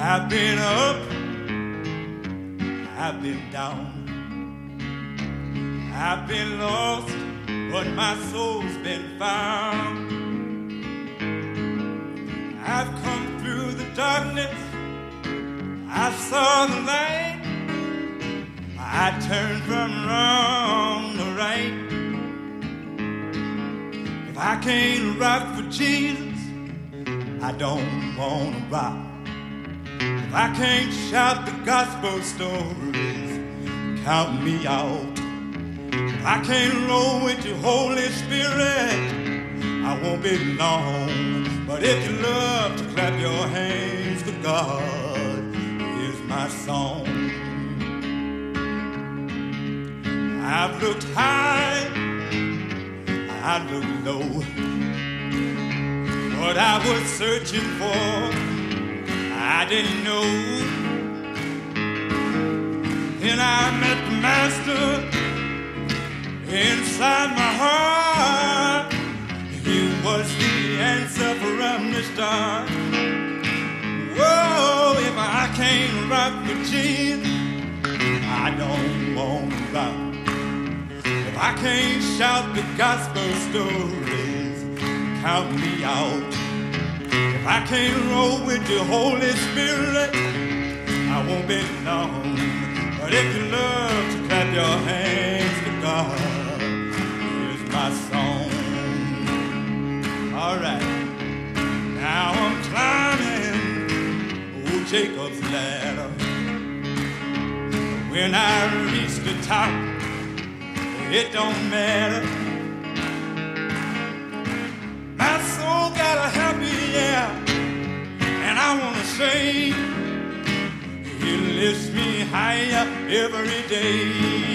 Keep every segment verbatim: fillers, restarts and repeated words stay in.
I've been up, I've been down, I've been lost, but my soul's been found. I've come through the darkness, I saw the light, I turned from wrong to right. If I can't rock for Jesus, I don't want to rock. If I can't shout the gospel stories, count me out. If I can't roll with your Holy Spirit, I won't be long. But if you love to clap your hands to God, here's my song. I've looked high, I've looked low. What I was searching for, I didn't know. Then I met the Master inside my heart. He was the answer from the start. Whoa, if I can't rock with Jesus, I don't want to rock. If I can't shout the gospel stories, count me out. If I can't roll with the Holy Spirit, I won't be long. But if you love to clap your hands to God, here's my song. All right, now I'm climbing old Jacob's ladder. When I reach the top, it don't matter. My soul got a happy yeah, and I want to say He lifts me higher every day.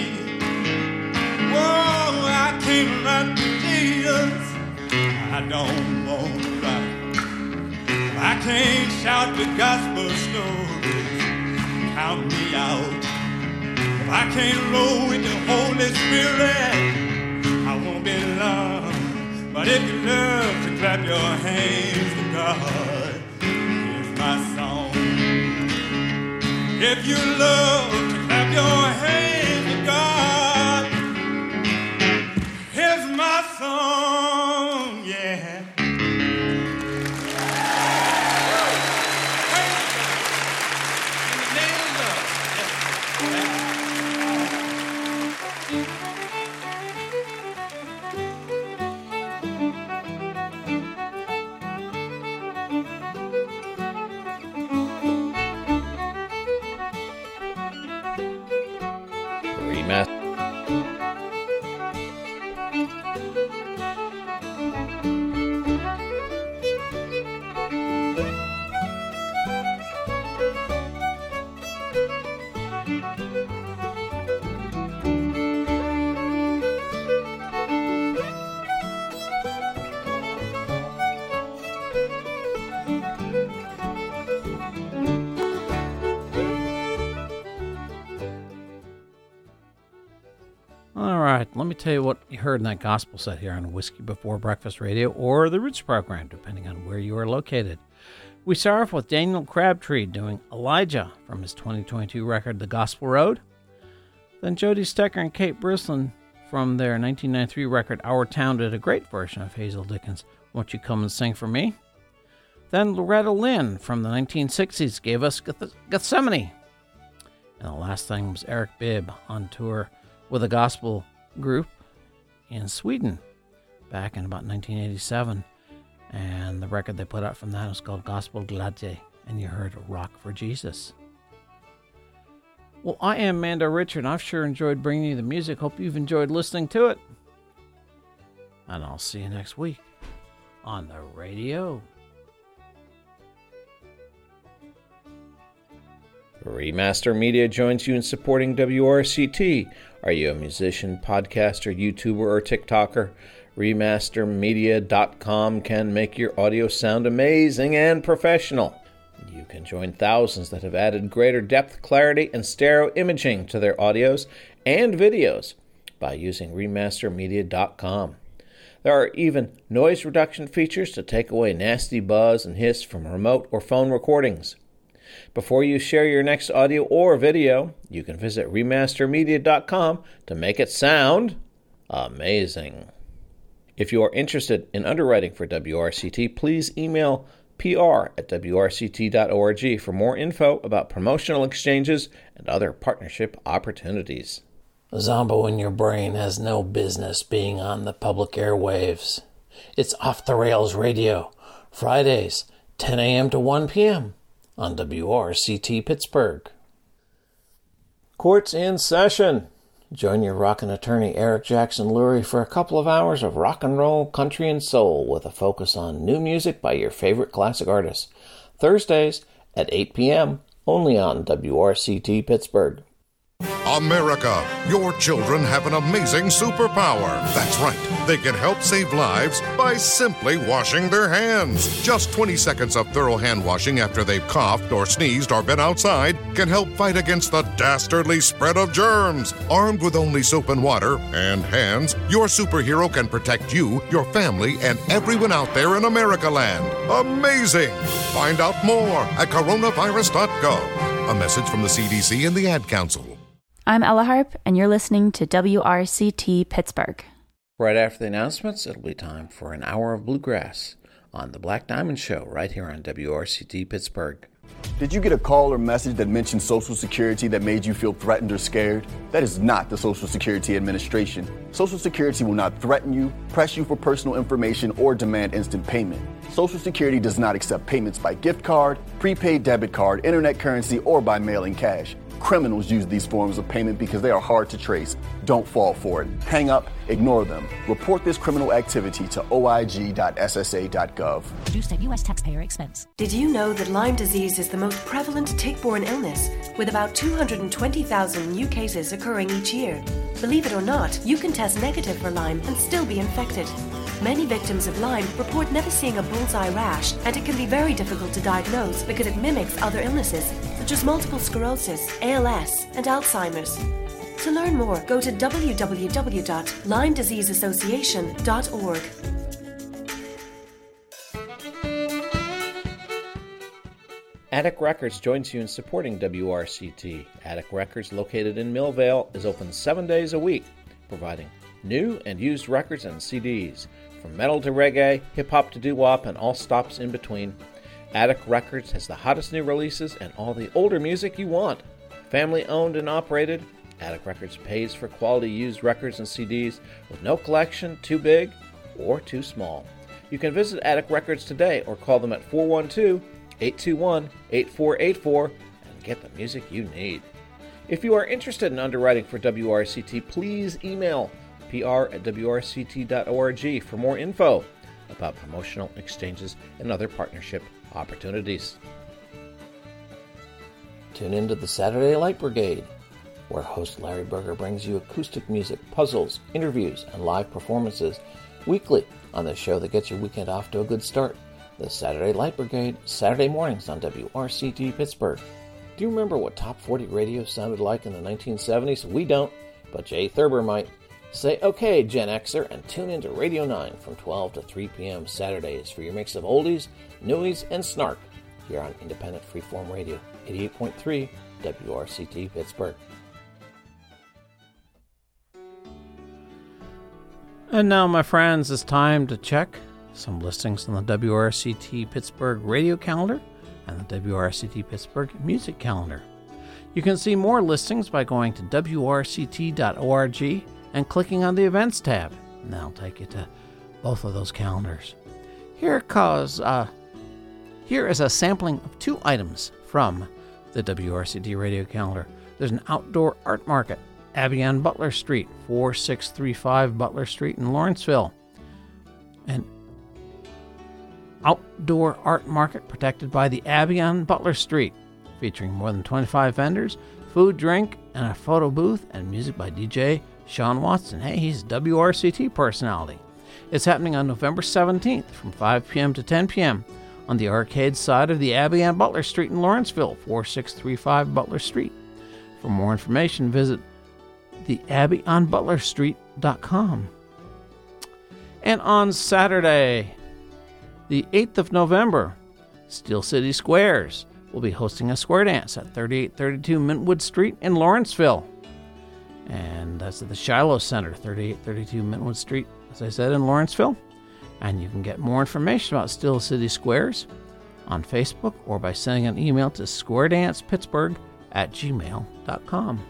Whoa, I can't run to Jesus, I don't want to rock. I can't shout the gospel stories, count me out. If I can't roll with the Holy Spirit, I won't be long. But if you love to clap your hands to God, here's my song. If you love to clap your hands to God, here's my song, yeah. Let me tell you what you heard in that gospel set here on Whiskey Before Breakfast Radio or the Roots program, depending on where you are located. We start off with Daniel Crabtree doing Elijah from his twenty twenty-two record, The Gospel Road. Then Jody Stecker and Kate Brislin from their nineteen ninety-three record, Our Town, did a great version of Hazel Dickens' Won't You Come and Sing for Me. Then Loretta Lynn from the nineteen sixties gave us Gethsemane. And the last thing was Eric Bibb on tour with a gospel group in Sweden back in about nineteen eighty-seven, and the record they put out from that was called Gospel Gladje, and you heard Rock for Jesus. Well, I am Mando Richard, and I've sure enjoyed bringing you the music. Hope you've enjoyed listening to it, and I'll see you next week on the radio. Remaster Media joins you in supporting W R C T. Are you a musician, podcaster, YouTuber, or TikToker? remaster media dot com can make your audio sound amazing and professional. You can join thousands that have added greater depth, clarity, and stereo imaging to their audios and videos by using remaster media dot com. There are even noise reduction features to take away nasty buzz and hiss from remote or phone recordings. Before you share your next audio or video, you can visit remaster media dot com to make it sound amazing. If you are interested in underwriting for W R C T, please email P R at W R C T dot org for more info about promotional exchanges and other partnership opportunities. Zombo in your brain has no business being on the public airwaves. It's Off the Rails Radio, Fridays, ten a.m. to one p.m. on W R C T Pittsburgh. Court's in session. Join your rockin' attorney Eric Jackson Lurie for a couple of hours of rock and roll, country, and soul with a focus on new music by your favorite classic artists. Thursdays at eight p.m. only on W R C T Pittsburgh. America, your children have an amazing superpower. That's right. They can help save lives by simply washing their hands. Just twenty seconds of thorough hand washing after they've coughed or sneezed or been outside can help fight against the dastardly spread of germs. Armed with only soap and water and hands, your superhero can protect you, your family, and everyone out there in America land. Amazing! Find out more at coronavirus dot gov. A message from the C D C and the Ad Council. I'm Ella Harp, and you're listening to W R C T Pittsburgh. Right after the announcements, it'll be time for an hour of bluegrass on the Black Diamond Show right here on W R C T Pittsburgh. Did you get a call or message that mentioned Social Security that made you feel threatened or scared? That is not the Social Security Administration. Social Security will not threaten you, press you for personal information, or demand instant payment. Social Security does not accept payments by gift card, prepaid debit card, internet currency, or by mailing cash. Criminals use these forms of payment because they are hard to trace. Don't fall for it. Hang up, ignore them. Report this criminal activity to O I G dot S S A dot gov. Produced at U S taxpayer expense. Did you know that Lyme disease is the most prevalent tick-borne illness, with about two hundred twenty thousand new cases occurring each year? Believe it or not, you can test negative for Lyme and still be infected. Many victims of Lyme report never seeing a bullseye rash, and it can be very difficult to diagnose because it mimics other illnesses, such as multiple sclerosis, A L S, and Alzheimer's. To learn more, go to w w w dot lyme disease association dot org. Attic Records joins you in supporting W R C T. Attic Records, located in Millvale, is open seven days a week, providing new and used records and C Ds. From metal to reggae, hip-hop to doo-wop, and all stops in between, Attic Records has the hottest new releases and all the older music you want. Family owned and operated, Attic Records pays for quality used records and C Ds with no collection too big or too small. You can visit Attic Records today or call them at four one two, eight two one, eight four eight four and get the music you need. If you are interested in underwriting for W R C T, please email P R at W R C T dot org for more info about promotional exchanges and other partnership opportunities. Tune into the Saturday Light Brigade, where host Larry Berger brings you acoustic music, puzzles, interviews, and live performances weekly on the show that gets your weekend off to a good start. The Saturday Light Brigade, Saturday mornings on W R C T Pittsburgh. Do you remember what Top forty radio sounded like in the nineteen seventies? We don't, but Jay Thurber might. Say okay, Gen Xer, and tune into Radio nine from twelve to three p.m. Saturdays for your mix of oldies, newies, and snark here on Independent Freeform Radio, eighty-eight point three W R C T Pittsburgh. And now, my friends, it's time to check some listings on the W R C T Pittsburgh radio calendar and the W R C T Pittsburgh music calendar. You can see more listings by going to W R C T dot org and clicking on the Events tab, and that'll take you to both of those calendars. Here, cause, uh, here is a sampling of two items from the W R C T radio calendar. There's an outdoor art market, Abbey on Butler Street, four six three five Butler Street in Lawrenceville. An outdoor art market protected by the Abbey on Butler Street, featuring more than twenty-five vendors, food, drink, and a photo booth, and music by D J Sean Watson. Hey, he's a W R C T personality. It's happening on November seventeenth from five p.m. to ten p.m. on the arcade side of the Abbey on Butler Street in Lawrenceville, four six three five Butler Street. For more information, visit the abbey on butler street dot com. And on Saturday, the eighth of November, Steel City Squares, will be hosting a square dance at thirty-eight thirty-two Mintwood Street in Lawrenceville. And that's at the Shiloh Center, thirty-eight thirty-two Mintwood Street, as I said, in Lawrenceville. And you can get more information about Steel City Squares on Facebook or by sending an email to squaredancepittsburgh at gmail dot com.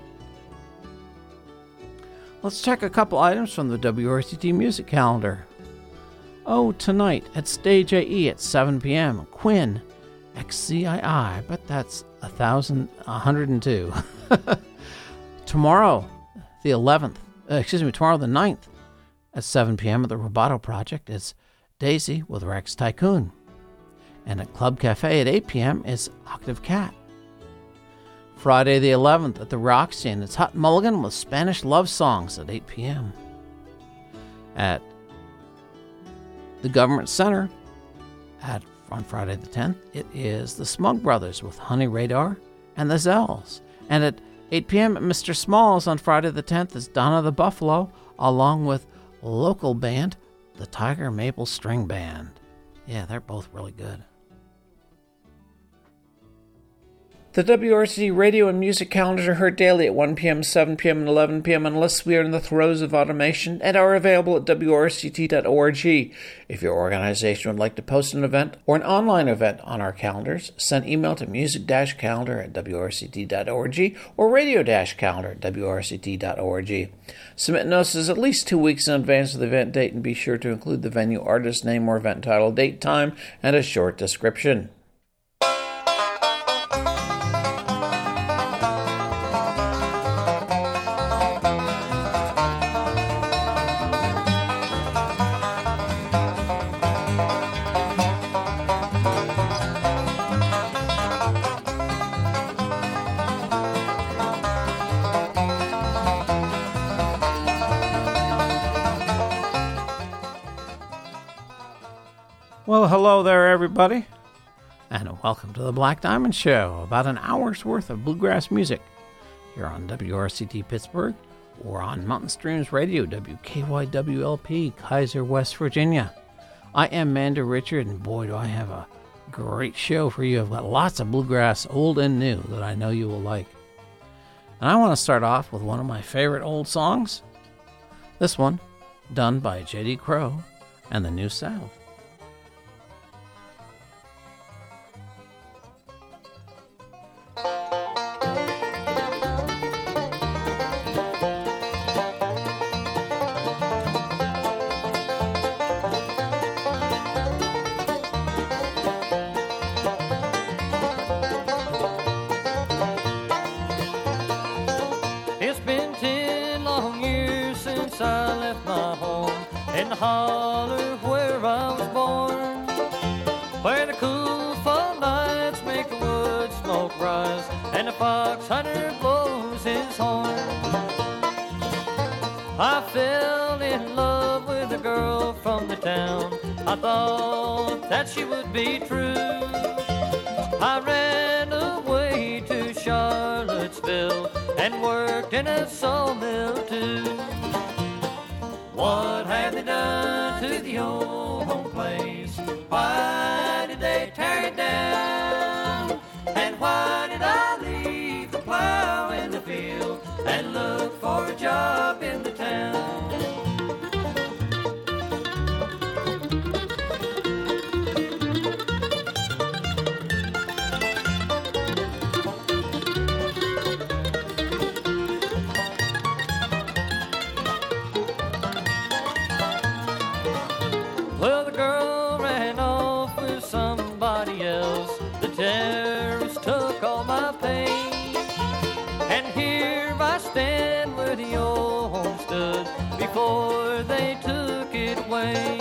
Let's check a couple items from the W R C T music calendar. Oh, tonight at Stage A E at seven p.m., Quinn, X C I I, but that's one thousand one hundred two. Tomorrow, the eleventh, uh, excuse me, tomorrow the ninth at seven p.m. at the Roboto Project is Daisy with Rex Tycoon. And at Club Cafe at eight p.m. is Octave Cat. Friday the eleventh at the Roxy, and it's Hot Mulligan with Spanish Love Songs at eight p.m. At the Government Center at on Friday the tenth, it is the Smug Brothers with Honey Radar and the Zells. And at eight p.m. at Mister Smalls on Friday the tenth is Donna the Buffalo, along with local band, the Tiger Maple String Band. Yeah, they're both really good. The W R C T radio and music calendars are heard daily at one p.m., seven p.m., and eleven p.m. unless we are in the throes of automation, and are available at W R C T dot org. If your organization would like to post an event or an online event on our calendars, send email to music-calendar at W R C T dot org or radio-calendar at W R C T dot org. Submit notices at least two weeks in advance of the event date, and be sure to include the venue, artist name, or event title, date, time, and a short description. Well, hello there, everybody, and welcome to the Black Diamond Show, about an hour's worth of bluegrass music here on W R C T Pittsburgh or on Mountain Streams Radio, W K Y W L P, Kaiser, West Virginia. I am Mander Richard, and boy, do I have a great show for you. I've got lots of bluegrass, old and new, that I know you will like. And I want to start off with one of my favorite old songs. This one, done by J D Crowe and the New South. Holler where I was born, where the cool fall nights make the wood smoke rise and the fox hunter blows his horn. I fell in love with a girl from the town. I thought that she would be true. I ran away to Charlottesville and worked in a sawmill too. What have they done to the old home place? Why did they tear it down? And why did I leave the plow in the field and look for a job in the town? Terrorists took all my pain, and here I stand where the old home stood before they took it away.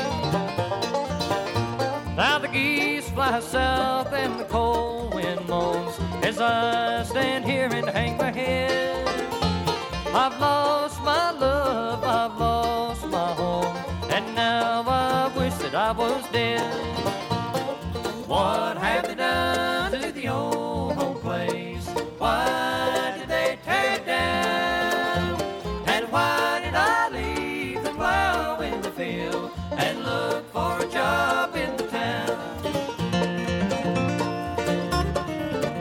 Now the geese fly south and the cold wind moans as I stand here and hang my head. I've lost my love, I've lost my home, and now I wish that I was dead. What have they done to the old home place? Why did they tear it down? And why did I leave the plow in the field and look for a job in the town?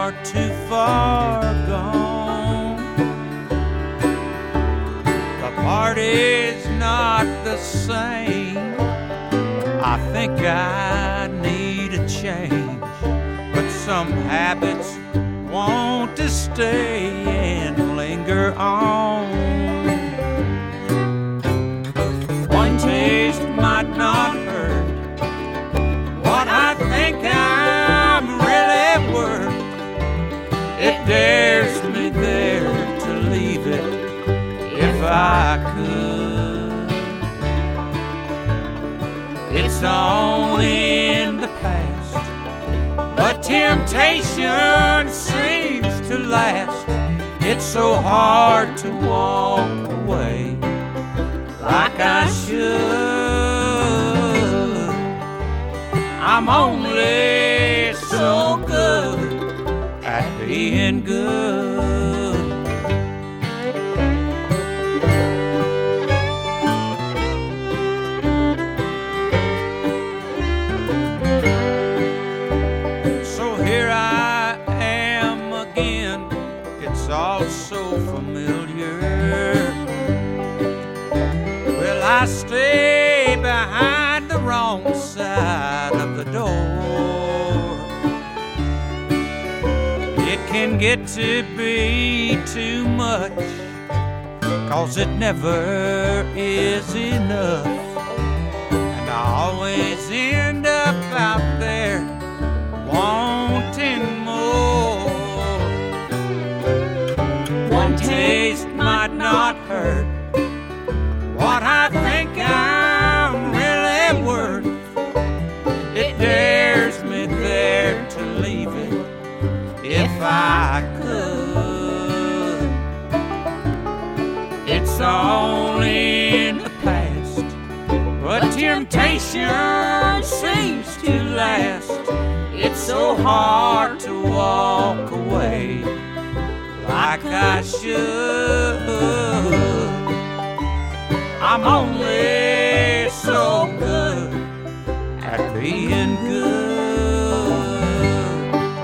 are too far gone. The party's not the same. I think I need a change, but some habits want to stay and linger on. One taste might not hurt what I think I'm really worth. It dares me there to leave it if I could. It's only in the past, but temptation seems to last. It's so hard to walk away like I should. I'm only so good at being good. All so familiar. Well, I stay behind the wrong side of the door. It can get to be too much, 'cause it never is enough, and I always end up out there wanting more. One taste might not hurt what I think I'm really worth. It dares me there to leave it if I could. It's only in the past, but temptation seems to last. It's so hard to walk away like I should. I'm only so good at being good.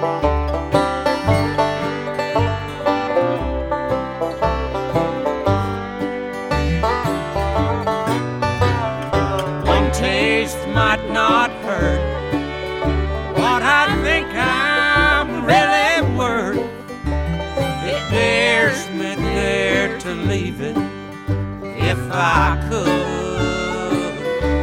One taste might not hurt what I think I'm really worth. It dares me there to leave it if I could.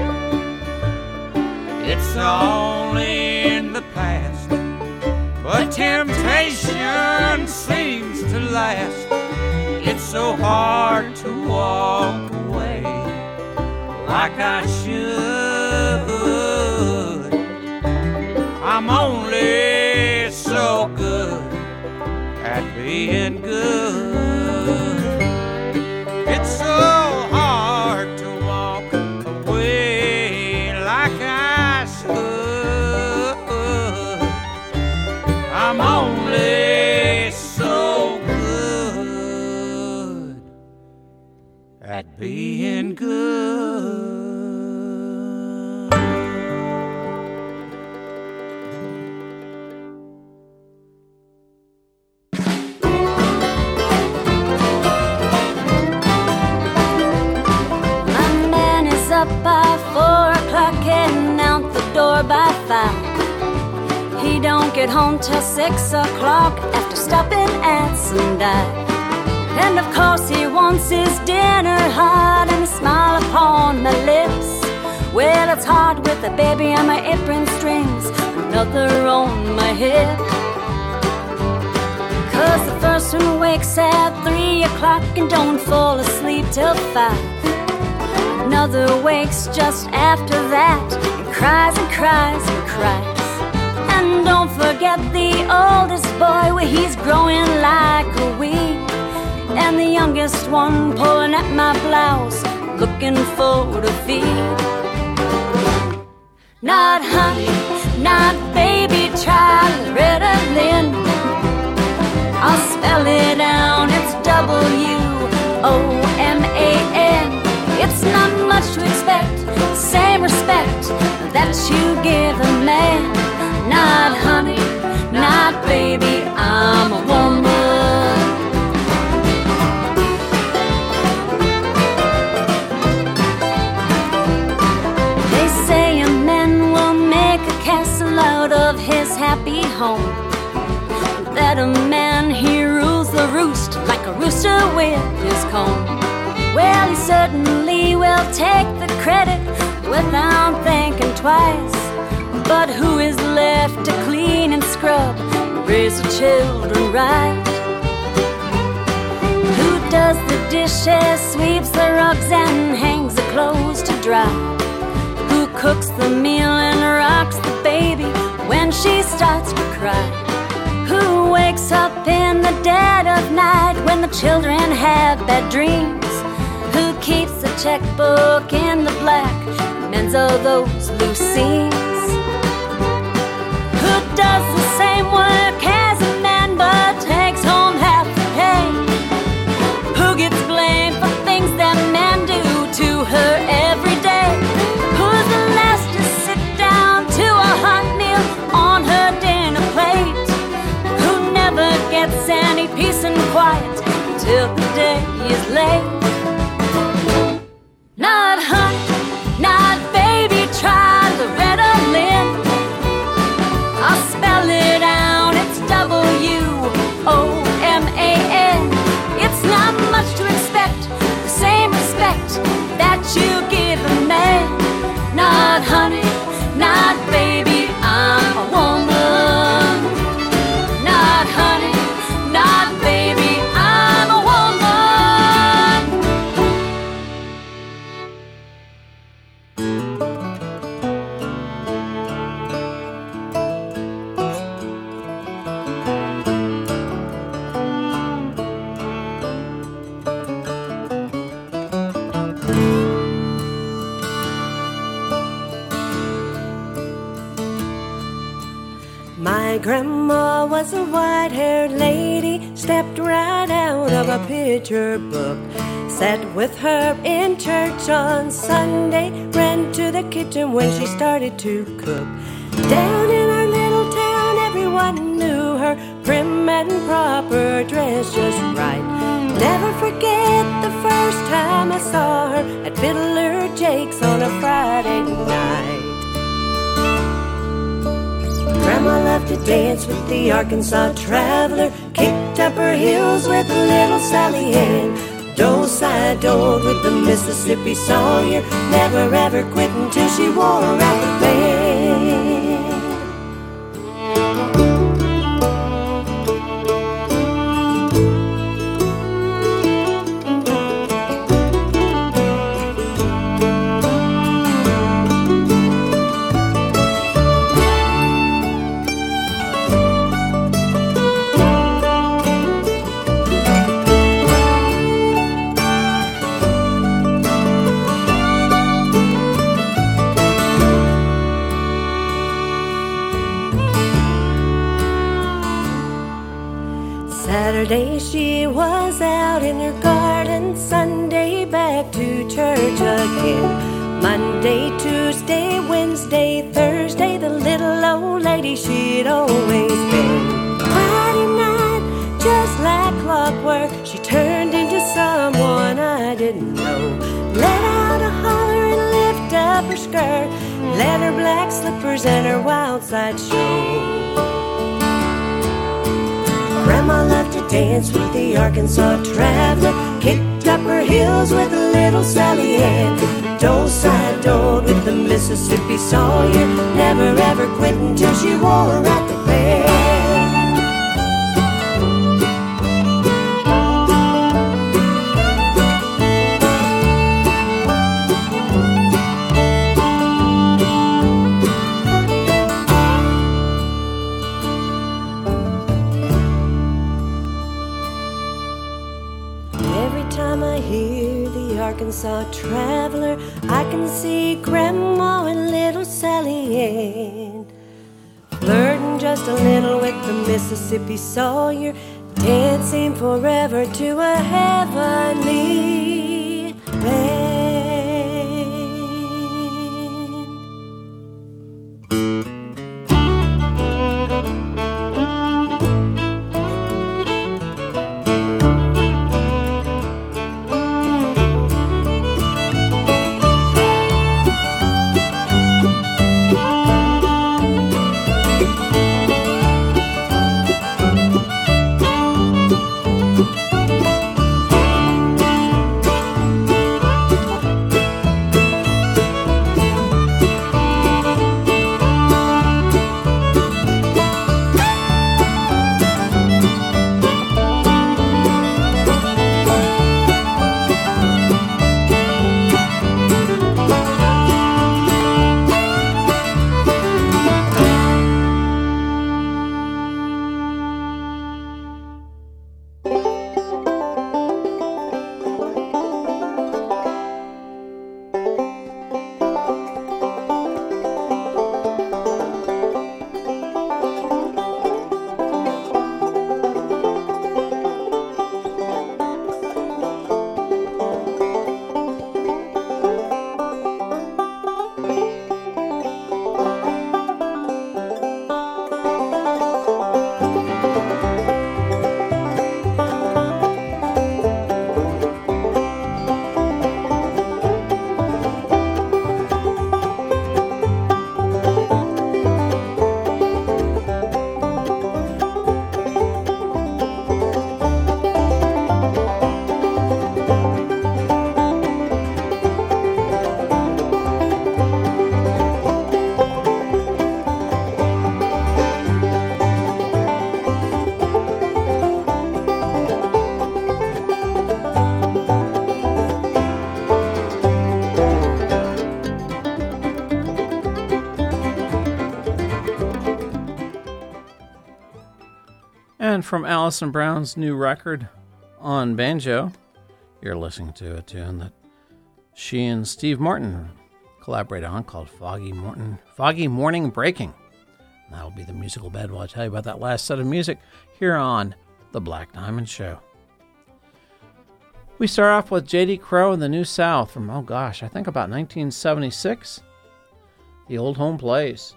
It's only in the past, but temptation seems to last. It's so hard to walk away like I should. I'm only so good at being good. It's so hard to walk away like I should. I'm only so good at being good. By five, he don't get home till six o'clock after stopping at some dive. And of course he wants his dinner hot and a smile upon my lips. Well, it's hard with a baby on my apron strings, another on my hip. 'Cause the first one wakes at three o'clock and don't fall asleep till five. Another wakes just after that, cries and cries and cries. And don't forget the oldest boy, where he's growing like a weed. And the youngest one pulling at my blouse, looking for to feed. Not honey, not baby, try Ritalin. I'll spell it down, it's W O M A N. It's not much to expect, same respect that you give a man. Not honey, not baby. baby, I'm a woman. They say a man will make a castle out of his happy home, that a man he rules the roost like a rooster with his comb. Well, he certainly will take the credit without thinking twice. But who is left to clean and scrub and raise the children right? Who does the dishes, sweeps the rugs, and hangs the clothes to dry? Who cooks the meal and rocks the baby when she starts to cry? Who wakes up in the dead of night when the children have bad dreams? Who keeps the checkbook in the black, mends all those loose seams? Who does the same work as a man but takes home half the pay? Who gets blamed for things that men do to her every day? Who's the last to sit down to a hot meal on her dinner plate? Who never gets any peace and quiet till the day is late? Not honey, not baby, try Loretta Lynn. I'll spell it out, it's W O M A N. It's not much to expect, the same respect that you give a man. Not honey, not baby, I'm a woman. Not honey, not baby, I'm a woman. My grandma was a white-haired lady, stepped right out of a picture book. Sat with her in church on Sunday, ran to the kitchen when she started to cook. Down in our little town, everyone knew her, prim and proper, dressed just right. Never forget the first time I saw her at Fiddler Jake's on a Friday night. Grandma loved to dance with the Arkansas Traveler, kicked up her heels with little Sally Ann, do-side-doed with the Mississippi Sawyer, never ever quit until she wore out the band. Saturday she was out in her garden, Sunday back to church again. Monday, Tuesday, Wednesday, Thursday, the little old lady she'd always been. Friday night, just like clockwork, she turned into someone I didn't know. Let out a holler and lift up her skirt, let her black slippers and her wild side show. Grandma loved to dance with the Arkansas Traveler, kicked up her heels with little Sally Ann, do-side-doed with the Mississippi Sawyer, never ever quit until she wore out the band. Arkansas Traveler, I can see Grandma and little Sally Ann, flirting just a little with the Mississippi Sawyer, dancing forever to a heavenly band. And from Alison Brown's new record on banjo, you're listening to a tune that she and Steve Martin collaborated on called Foggy Morning, Foggy Morning Breaking. And that'll be the musical bed while I tell you about that last set of music here on The Black Diamond Show. We start off with J D Crowe and the New South from, oh gosh, I think about nineteen seventy-six. The Old Home Plays.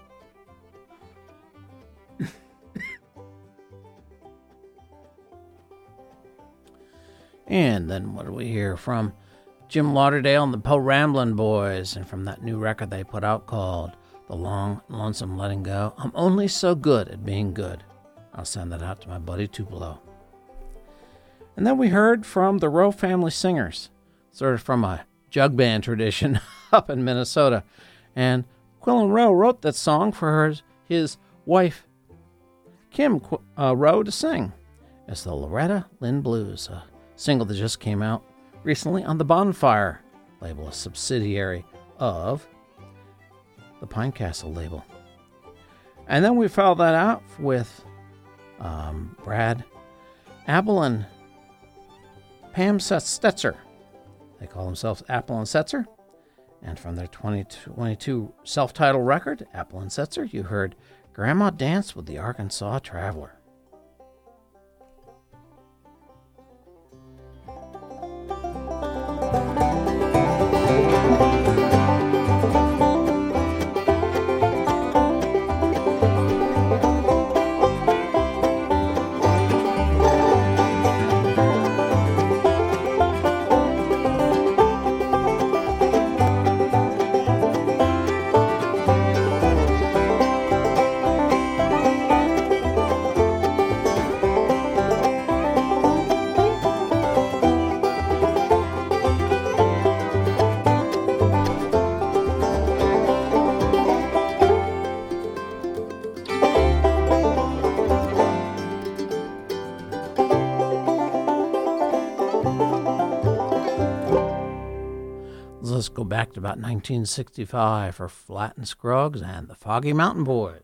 And then what do we hear from Jim Lauderdale and the Po Ramblin' Boys, and from that new record they put out called The Long Lonesome Letting Go, I'm Only So Good at Being Good. I'll send that out to my buddy Tupelo. And then we heard from the Rowe Family Singers, sort of from a jug band tradition up in Minnesota. And Quillen Rowe wrote that song for her, his wife, Kim uh, Rowe, to sing. It's the Loretta Lynn Blues, a single that just came out recently on the Bonfire label, a subsidiary of the Pinecastle label. And then we followed that out with um, Brad Apple and Pam Stetzer. They call themselves Apple and Setzer. And from their twenty twenty-two self-titled record, Apple and Setzer, you heard Grandma Dance with the Arkansas Traveler. Let's go back to about nineteen sixty-five for Flatt and Scruggs and the Foggy Mountain Boys.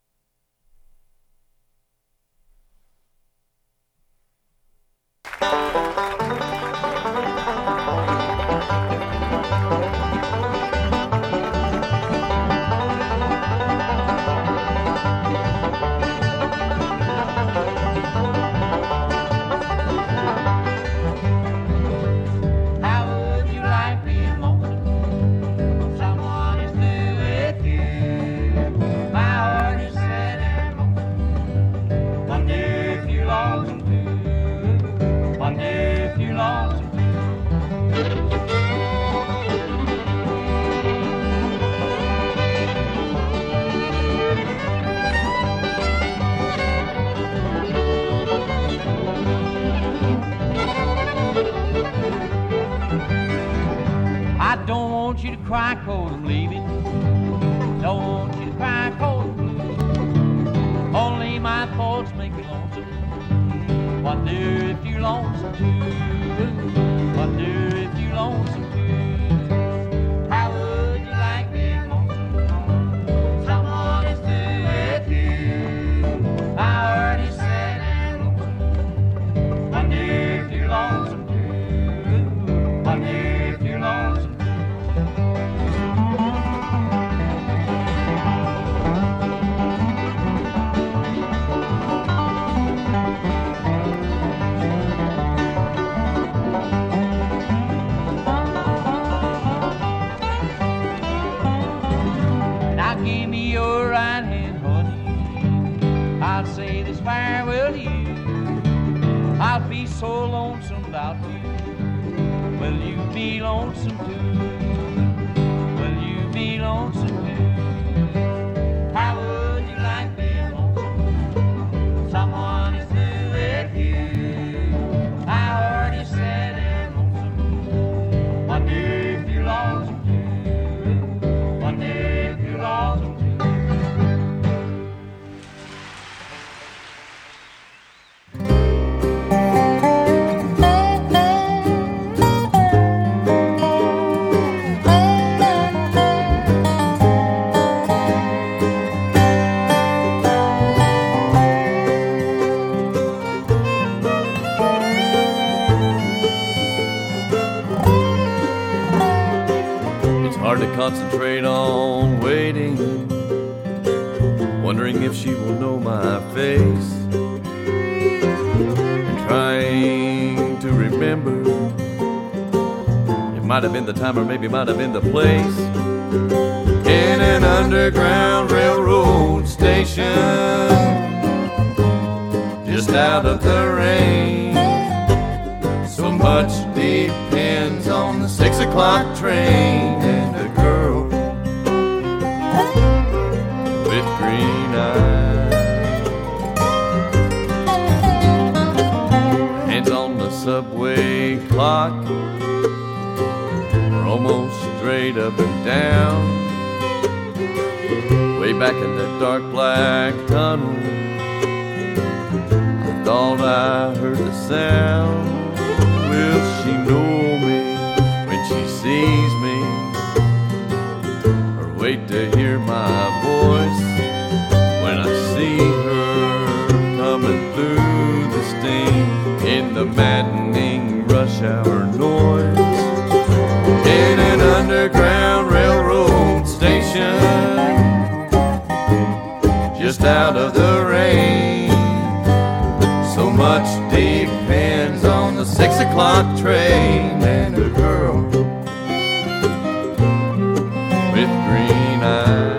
Cry cold, I'm leaving. Don't want you to cry cold, blue. Only my thoughts make me lonesome. Wonder if you're lonesome too. Wonder if you're lonesome too. How would you like being lonesome? Someone is through with you. I already said I'm lonesome. Wonder if you're lonesome too. Wonder if you're lonesome. I'll say this farewell to you. I'll be so lonesome about you. Will you be lonesome too? Will you be lonesome too? How would you like being lonesome? Someone is through with you. I already said I'm lonesome. Wonder if you're lonesome too. Wonder if you're lonesome too. concentrate on waiting, wondering if she will know my face, and trying to remember. It might have been the time or maybe might have been the place. In an underground railroad station, just out of the rain. So much depends on the six o'clock train and a girl with green eyes. Hands on the subway clock, we're almost straight up and down. Way back in that dark black tunnel, I thought I heard the sound. Will she know me when she sees me, or wait to hear my voice when I see her coming through the steam in the maddening rush hour noise? In an underground railroad station, just out of the rain. So much depends on the six o'clock train and a girl with green eyes.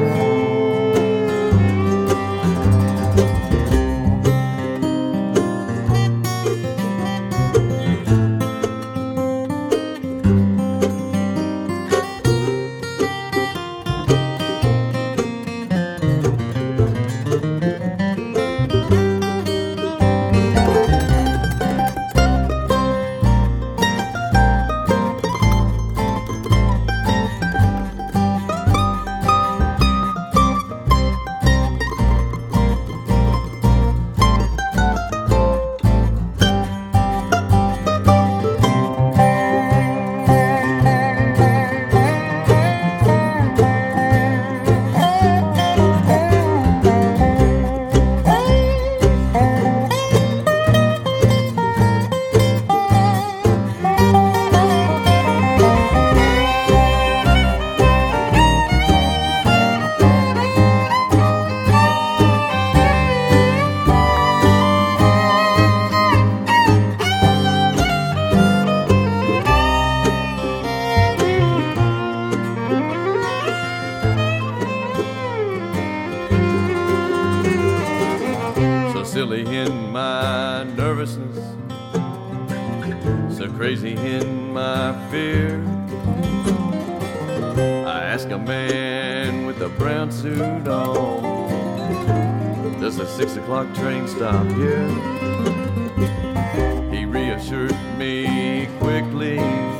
Silly in my nervousness, so crazy in my fear. I ask a man with a brown suit on, does a six o'clock train stop here? He reassured me quickly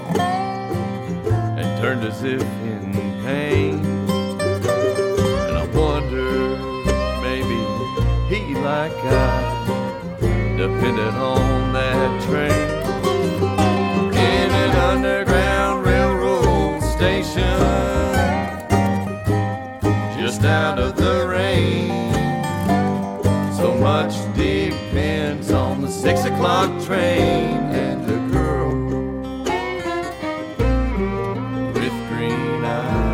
and turned as if in pain. And I wonder, maybe he, like I, depended on that train. In an underground railroad station, just out of the rain. So much depends on the six o'clock train and the girl with green eyes.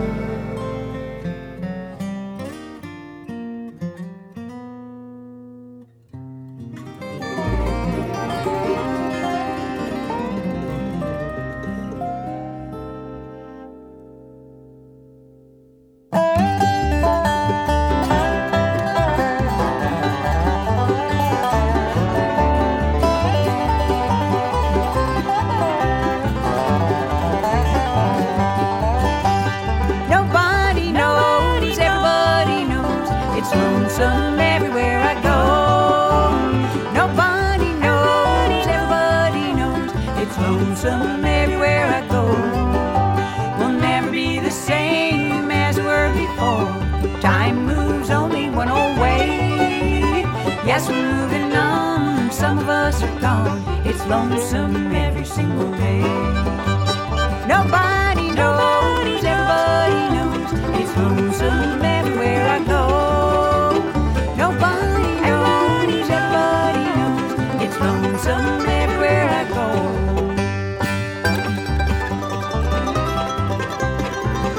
Yes, we're moving on, some of us are gone. It's lonesome every single day. Nobody knows, everybody knows. It's lonesome everywhere I go. Nobody knows, everybody knows. It's lonesome everywhere I go.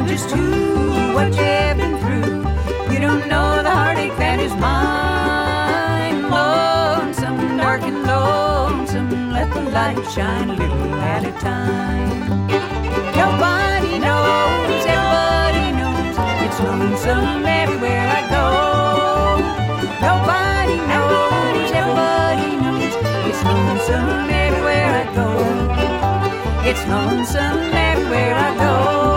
just who, what you've been through. You don't know the heartache that is mine. Lonesome, dark and lonesome, let the light shine a little at a time. Nobody knows, everybody knows, it's lonesome everywhere I go. Nobody knows, everybody knows, it's lonesome everywhere I go. It's lonesome everywhere I go.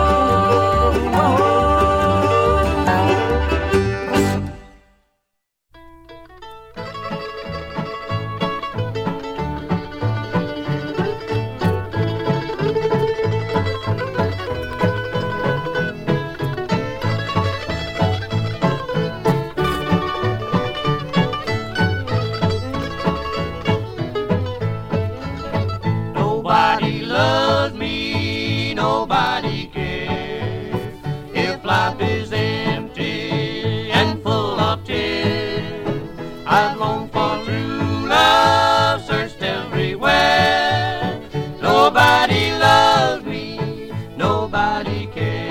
Nobody loves me, nobody cares. If life is empty and full of tears, I've longed for true love, searched everywhere. Nobody loves me, nobody cares.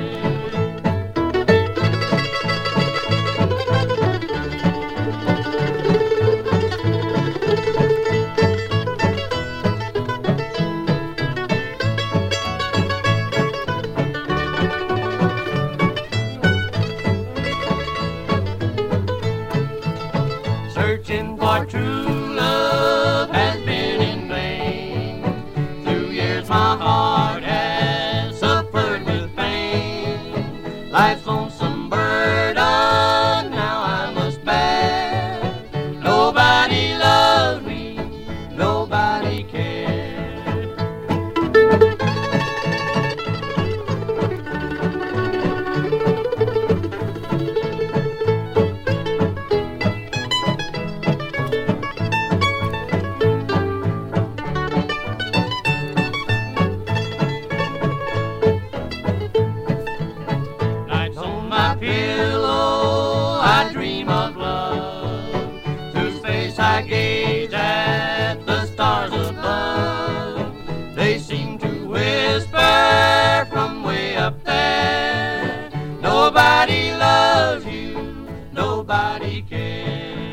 Searching for true love has been in vain. Through years my heart has suffered with pain. Life's lonesome burden now I must bear. Nobody loves me, nobody cares. Nights on my pillow, I dream of love. Through space I gaze at the stars above. They seem to whisper from way up there. Nobody loves you, nobody cares.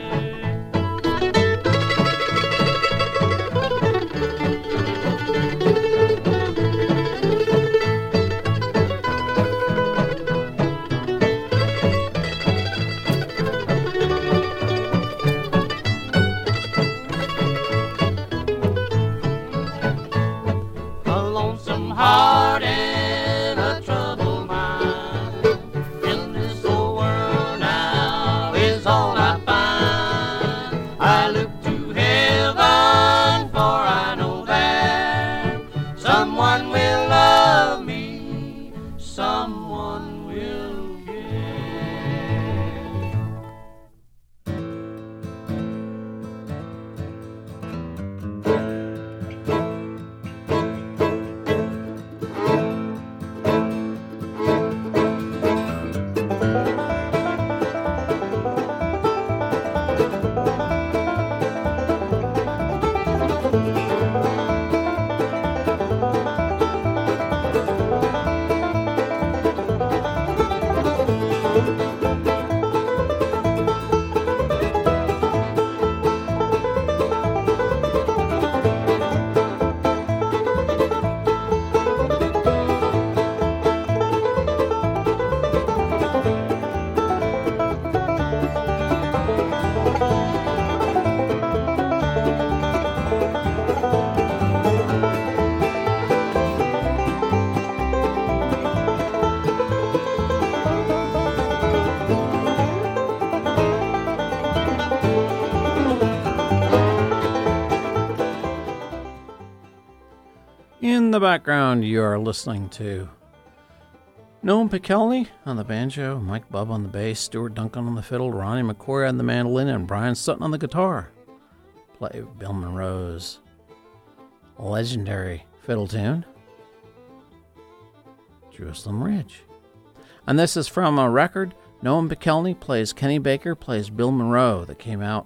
A lonesome heart and a troubled mind. In this old world now is all I find. I look to heaven, for I know that someone will love me, someone will care. In the background, you are listening to Noam Pikelny on the banjo, Mike Bubb on the bass, Stuart Duncan on the fiddle, Ronnie McCoy on the mandolin, and Brian Sutton on the guitar. Play Bill Monroe's legendary fiddle tune, Jerusalem Ridge. And this is from a record. Noam Pikelny plays Kenny Baker, plays Bill Monroe, that came out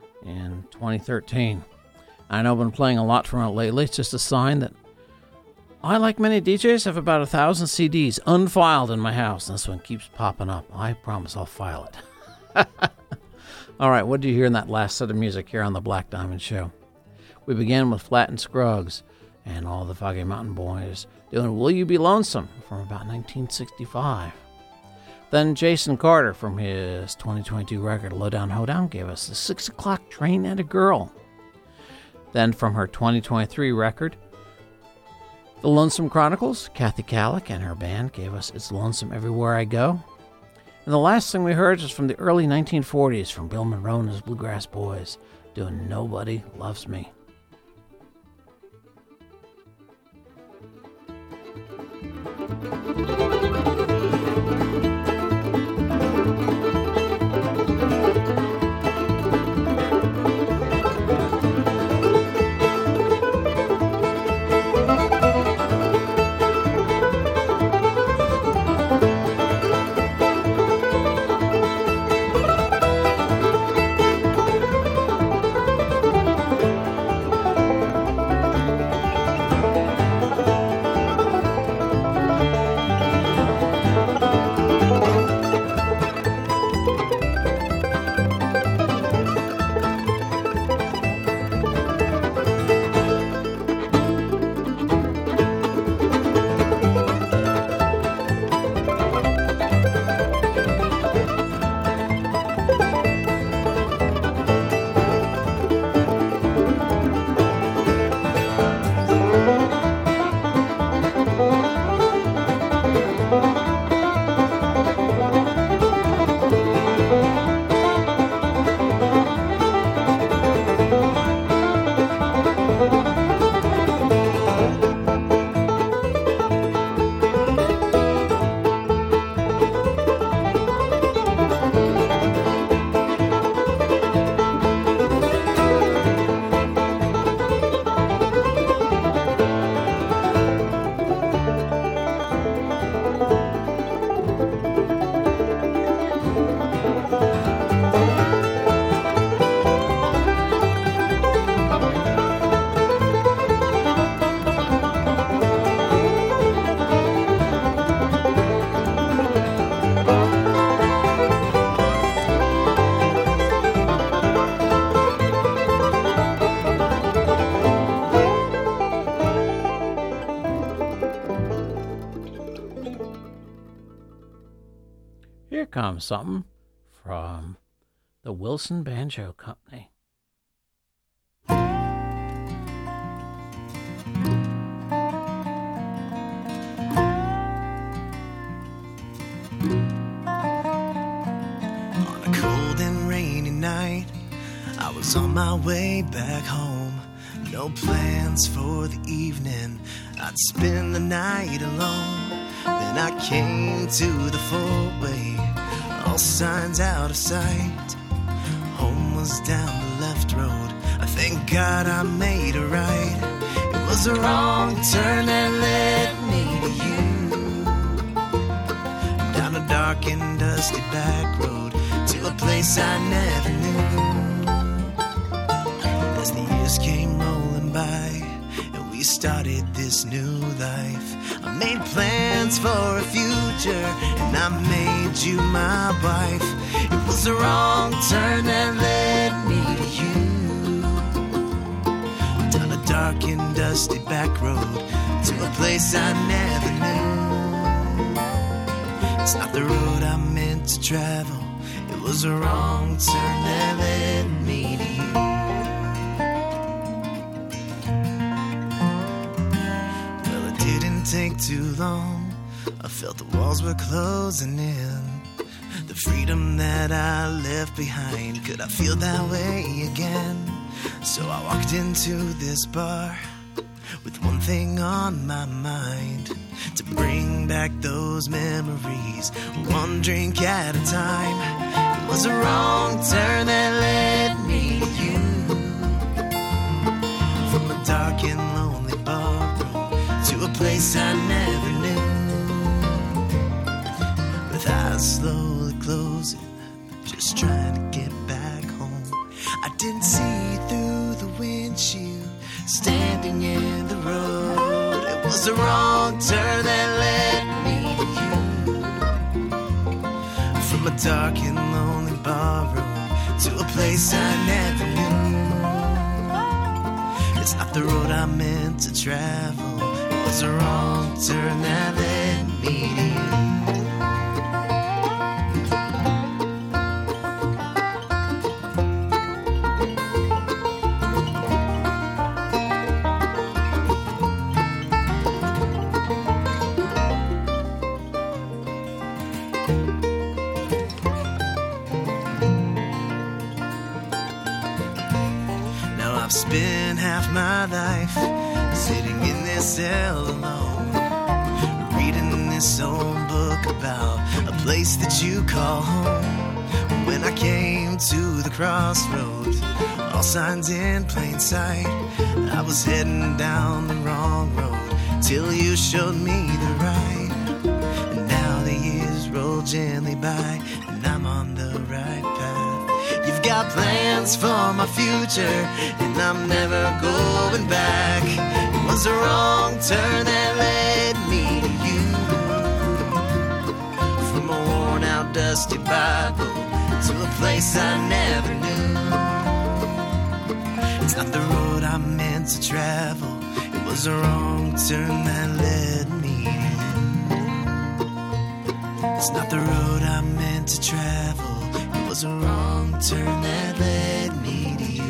in twenty thirteen. I know I've been playing a lot from it lately. It's just a sign that I, like many D Js, have about a thousand C Ds unfiled in my house. This one keeps popping up. I promise I'll file it. All right, what did you hear in that last set of music here on the Black Diamond Show? We began with Flatt and Scruggs and all the Foggy Mountain Boys doing Will You Be Lonesome from about nineteen sixty-five. Then Jason Carter from his twenty twenty-two record Lowdown Hoedown gave us the six o'clock Train and a Girl. Then from her twenty twenty-three record, The Lonesome Chronicles, Kathy Kallick and her band gave us It's Lonesome Everywhere I Go. And the last thing we heard was from the early nineteen forties from Bill Monroe and his Bluegrass Boys doing Nobody Loves Me. Comes something from the Wilson Banjo Company. On a cold and rainy night, I was on my way back home. No plans for the evening, I'd spend the night alone. Then I came to the four-way, all signs out of sight. Home was down the left road, I thank God I made a right. It was a wrong turn that led me to you, down a dark and dusty back road, to a place I never knew. As the years came rolling by and we started this new life, I made plans for a future and I made you my wife. It was a wrong turn that led me to you, down a dark and dusty back road, to a place I never knew. It's not the road I meant to travel, it was a wrong turn that led me to you. Take too long, I felt the walls were closing in. The freedom that I left behind, could I feel that way again? So I walked into this bar with one thing on my mind, to bring back those memories, one drink at a time. It was a wrong turn that led me to you, from a dark and lonely bar to a place I never knew. With eyes slowly closing, just trying to get back home. I didn't see through the windshield, standing in the road. It was the wrong turn that led me to you. From a dark and lonely barroom to a place I never knew. It's not the road I meant to travel. It was the wrong turn that led me to you. I've spent half my life sitting in this cell alone, reading this old book about a place that you call home. When I came to the crossroads, all signs in plain sight, I was heading down the wrong road till you showed me the right. And now the years roll gently by and I'm on the right path. You've got plans for my future, and I'm never going back. It was the wrong turn that led me to you. From a worn out dusty Bible to a place I never knew. It's not the road I meant to travel. It was the wrong turn that led me to you. It's not the road I meant to travel. It was a wrong turn that led me to you.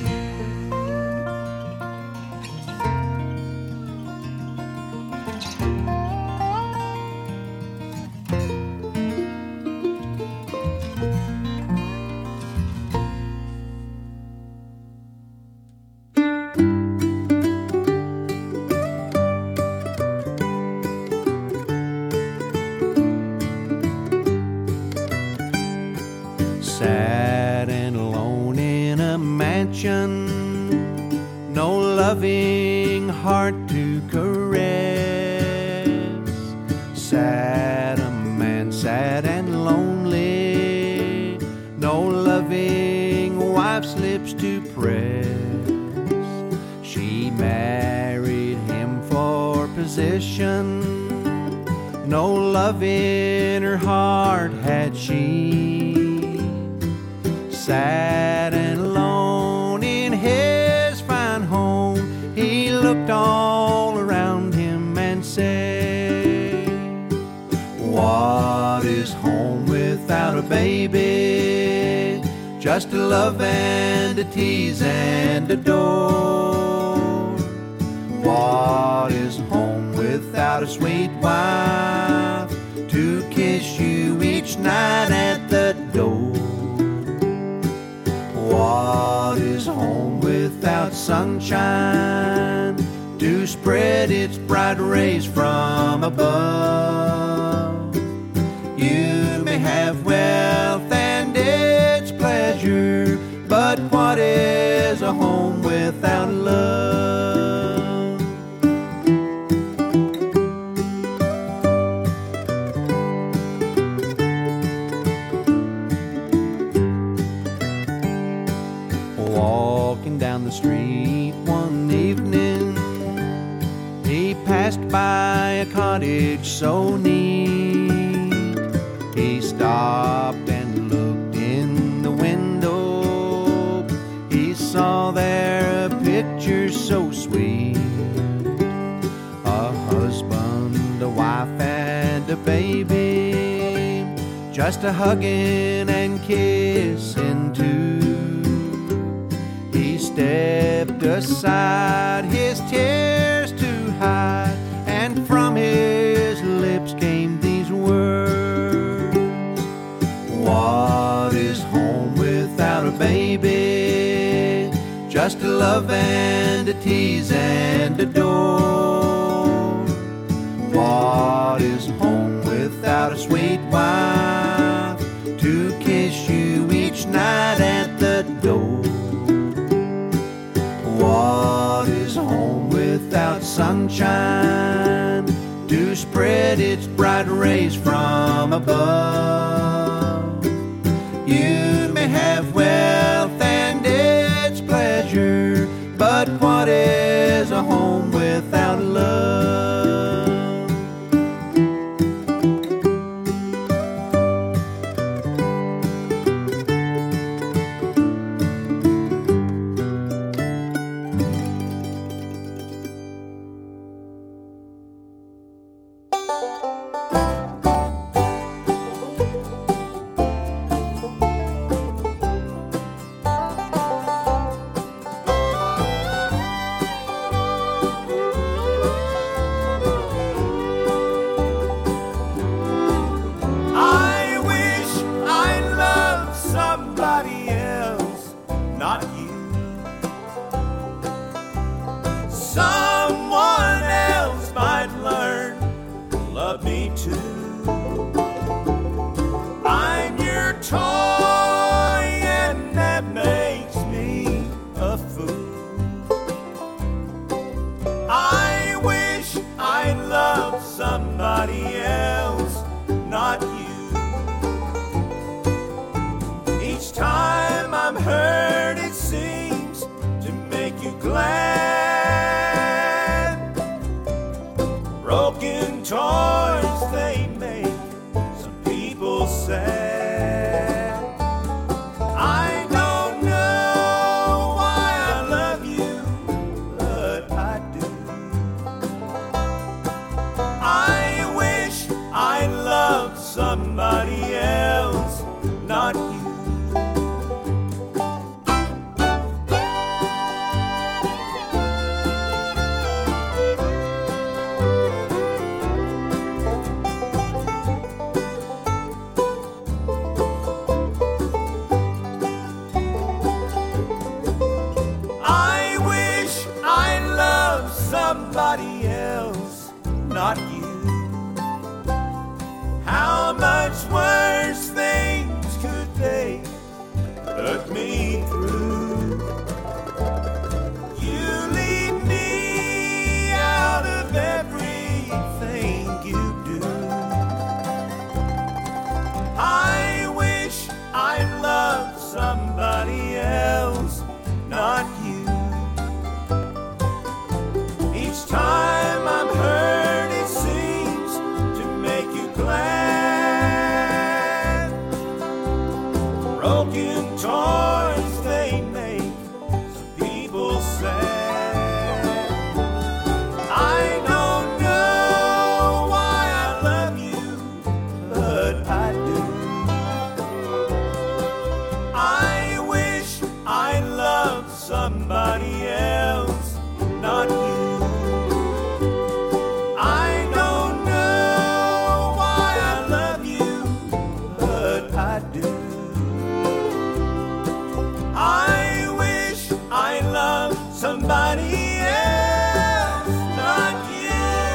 Sad and alone in a mansion, no loving heart to caress. Sad a man, sad and lonely, no loving wife's lips to press. She married him for position, no love in her heart had she. Sad and alone in his fine home, he looked all around him and said, what is home without a baby? Just a love and a tease and adore. What is home without a sweet wife to kiss you each night at the door? What is home without sunshine to spread its bright rays from above? You may have wealth and its pleasure, but what is a home without love? Walking down the street one evening, he passed by a cottage so neat. He stopped and looked in the window. He saw there a picture so sweet, a husband, a wife, and a baby, just a hugging and kissing too. He stepped aside, his tears to hide, and from his lips came these words. What is home without a baby? Just a love and a tease and adore. What is home without a sweet wife to kiss you each night at the door? What is home without sunshine to spread its bright rays from above? You may have wealth and its pleasure, but what is a home without love? broken toys they make some people sad. I don't know why I love you, but I do. I wish I loved somebody else, not you. I don't know why I love you, but I do. I wish I loved somebody else, not you.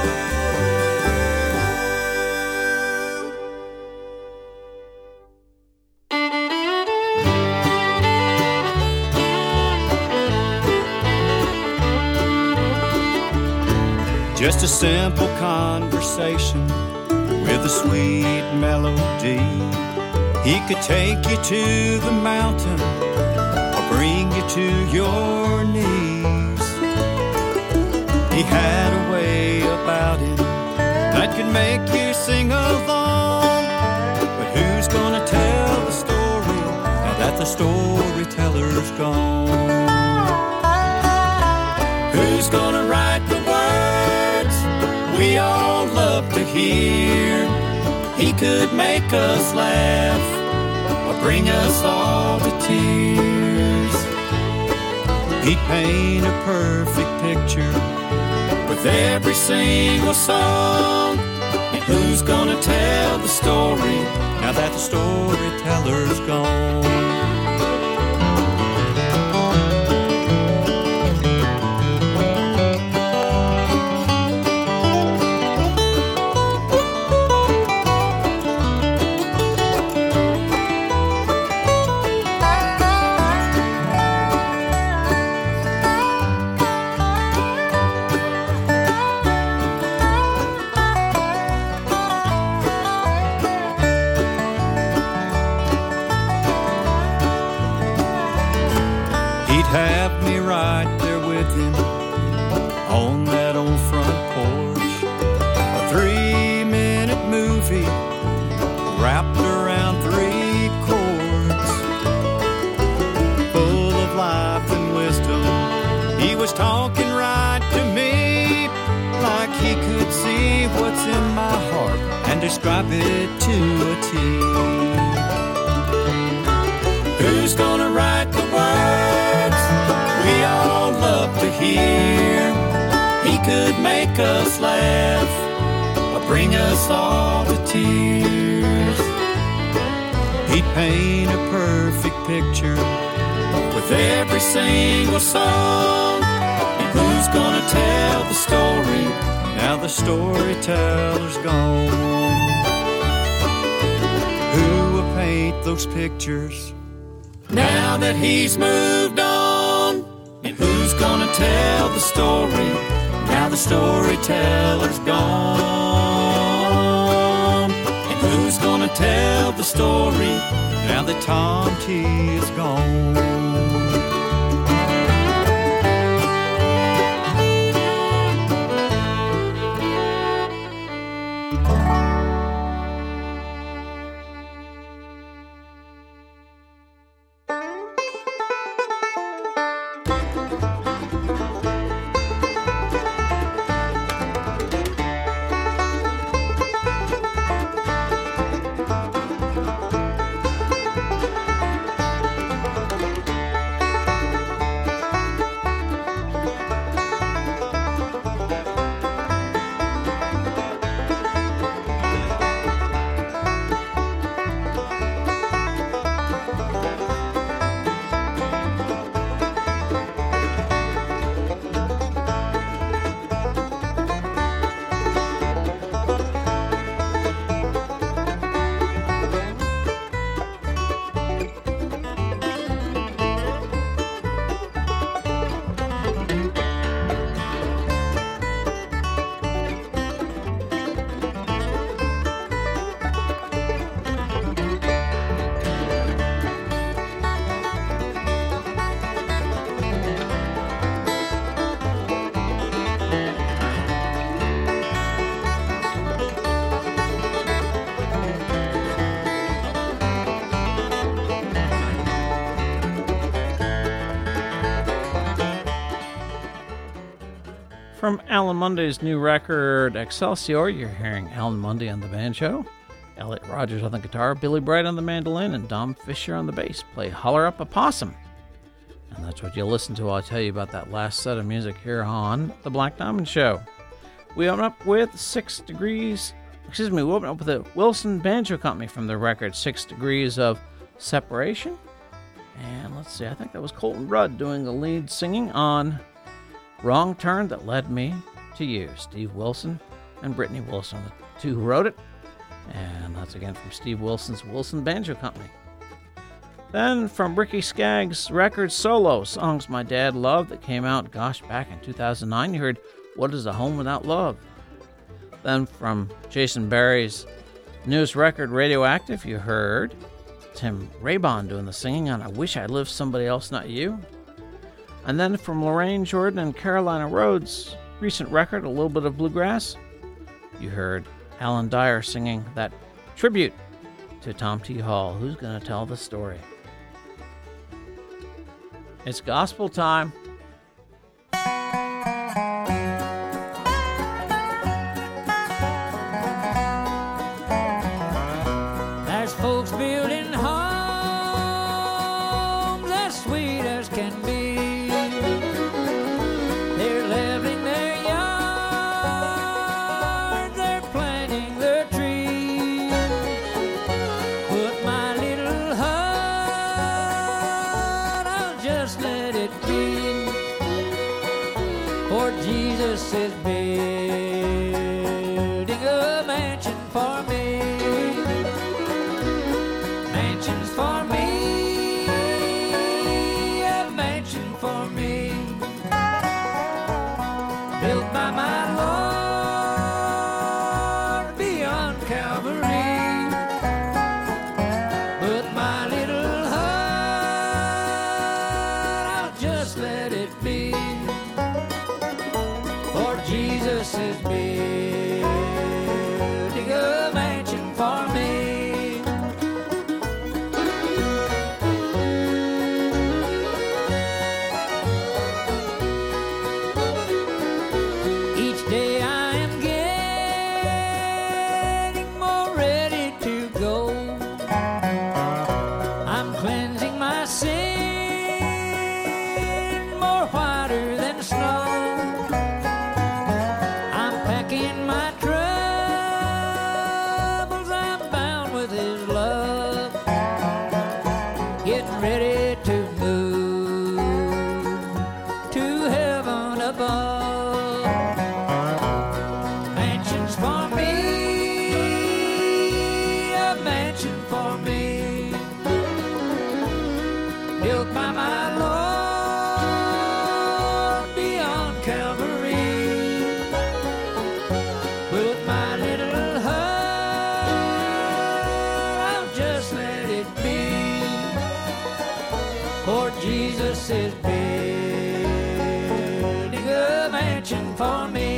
Just a simple conversation with a sweet melody. He could take you to the mountain or bring you to your knees. He had a way about him that could make you sing along. But who's gonna tell the story now that the storyteller's gone? Who's gonna write the words we all love to hear? He could make us laugh or bring us all to tears. He'd paint a perfect picture with every single song. And who's gonna tell the story now that the storyteller's gone? Have me right there with him on that old front porch. A three-minute movie wrapped around three chords, full of life and wisdom. He was talking right to me, like he could see what's in my heart and describe it to a T. Who's gonna write the words we all love to hear? He could make us laugh or bring us all to tears. He'd paint a perfect picture with every single song. And who's gonna tell the story now the storyteller's gone? Who will paint those pictures now that he's moved on? And who's gonna tell the story now the storyteller's gone? And who's gonna tell the story now that Tom T is gone? From Alan Mundy's new record, Excelsior, you're hearing Alan Mundy on the banjo, Elliot Rogers on the guitar, Billy Bright on the mandolin, and Dom Fisher on the bass play Holler Up a Possum. And that's what you'll listen to. I'll tell you about that last set of music here on The Black Diamond Show. We open up with Six Degrees, excuse me, we open up with the Wilson Banjo Company from their record Six Degrees of Separation. And let's see, I think that was Colton Rudd doing the lead singing on Wrong Turn That Led Me to You. Steve Wilson and Brittany Wilson, the two who wrote it. And that's again from Steve Wilson's Wilson Banjo Company. Then from Ricky Skaggs' record Solo, songs my dad loved that came out, gosh, back in two thousand nine, you heard What is a Home Without Love? Then from Jason Barry's newest record, Radioactive, you heard Tim Raybon doing the singing on I Wish I Lived Somebody Else Not You. And then from Lorraine Jordan and Carolina Rhodes' recent record, A Little Bit of Bluegrass, you heard Alan Dyer singing that tribute to Tom T. Hall. Who's going to tell the story? It's gospel time. There's folks building homes as sweet as can be. They're leveling their yards, they're planting their trees. But my little hut, I'll just let it be. For Jesus is building a mansion for me. Mansions for me, a mansion for me, built by my Lord beyond Calvary. But my little hut, I'll just let it be. For Jesus is building a mansion for me. Each day I am getting more ready to go. I'm cleansing my sin more whiter than snow. I'm packing my troubles, I'm bound with His love, getting ready to move to heaven above. Mansions for me, a mansion for me, built by my Lord beyond Calvary. But my little hut, I'll just let it be. For Jesus is building a mansion for me.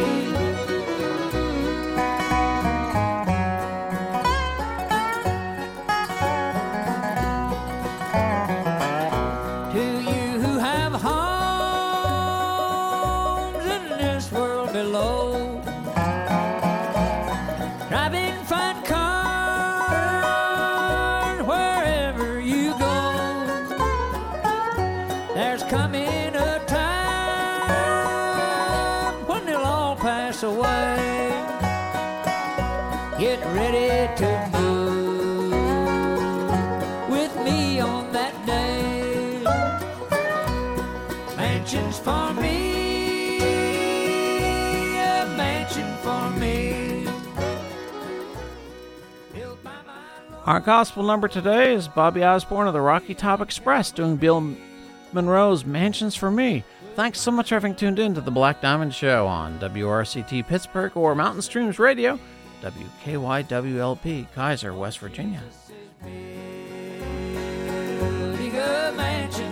To you who have homes in this world below, driving fine cars wherever you go, there's coming a time when they'll all pass away. Get ready to move with me on that day. Mansions for me, a mansion for me. Our gospel number today is Bobby Osborne of the Rocky Top Express doing Bill Monroe's Mansions for Me. Thanks so much for having tuned in to the Black Diamond Show on W R C T Pittsburgh or Mountain Streams Radio, W K Y W L P, Kaiser, West Virginia. Building a mansion